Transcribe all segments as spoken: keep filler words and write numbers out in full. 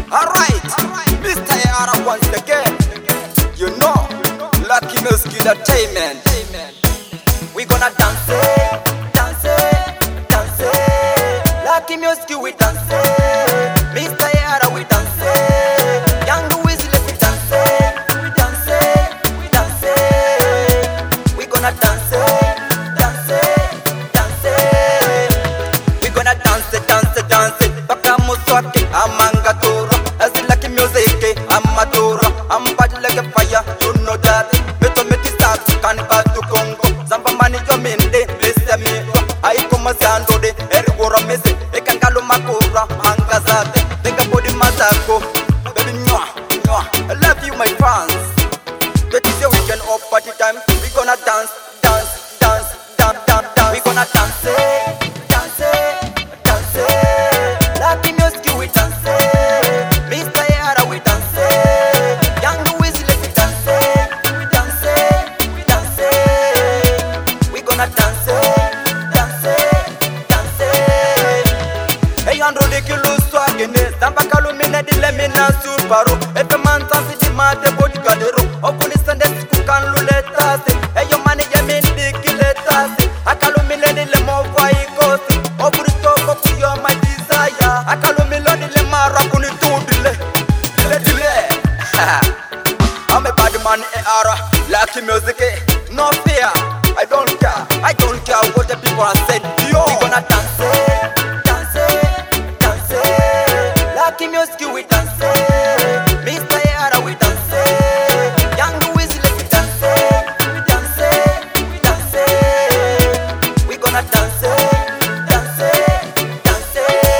Alright, Mister Yara once again. You know, Lucky Music Entertainment. We gonna dance, dance, dance. Lucky Music we dance. Mister Yara we dance. Young Weasley we dance, we dance, we dance. We gonna dance, dance, dance. We gonna dance, dance, dance. Baka muswaki amanga turo. As Lucky Music amaturo. I'm bad like a fire, you know that. Meto meti start kan batu Congo. Zamba mani yo mende, bless me. I come sando de ergoro mese. Ekangalo makura angazate. Think about the masako. Baby mwah, mwah. I love you my fans. That is your weekend or party time. We gonna dance, dance, dance, dance, dance, dance. We gonna dance, dance, dance. Lucky Music we dance. Mister Yara we dance. Young Weasley we dance. We dance, we dance. We gonna dance, dance, dance. Hey Andro de kilo swagene. Zamba kalumine dile mina subaru. Epe mantansi di mate body kadero. Opuni sende siku kan luletase. Hey yo mane ya mindi kiletase. Akalumine dile mo vaikosi. Opuni toko kuyo my desire. Akalumine dile mara kuni tudile. Dile dile. I'm a bad man in Ara. Lucky Music, no fear. I don't care. I don't care what the people are saying. Yo, we gonna dance, dance, dance. Lucky Music we dance. Mister Yara we dance. Young Weasley we dance. We dance, we dance. We gonna dance, dance, dance.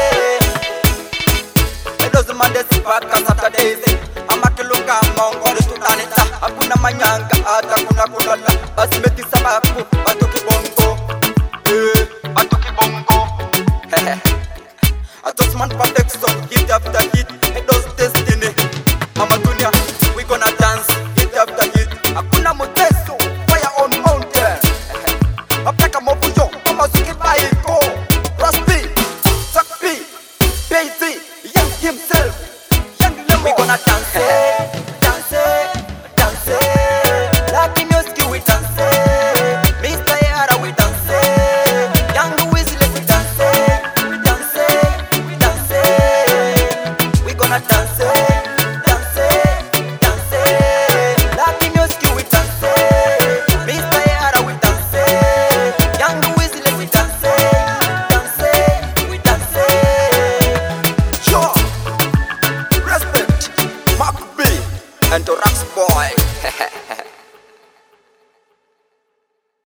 It doesn't matter if I can Saturdays. Amakiluka mongo de tutanita. Hakuna manyanga hata kuna kulala. Basi meti sababu batoki bongo. Eh, batoki bongo. Hehe. Atosman perfect song hit after hit. It does destiny. Amadunia, we gonna dance hit after hit. Hakuna moteso, fire on mountain. Apaka mofujo, amazuki baiko. Raspi, Sakpi, Daisy, Young himself. Young Lemon. We gonna dance, dance, dance. Lucky Music we dance. Mister Yara we dance. Young Weasley we dance. We dance, we dance. We gonna dance, dance, dance. Lucky Music we dance. Mister Yara we dance. Young Weasley we dance. Dance, we dance. Sure. Respect, Mark B, and the Rax Boy.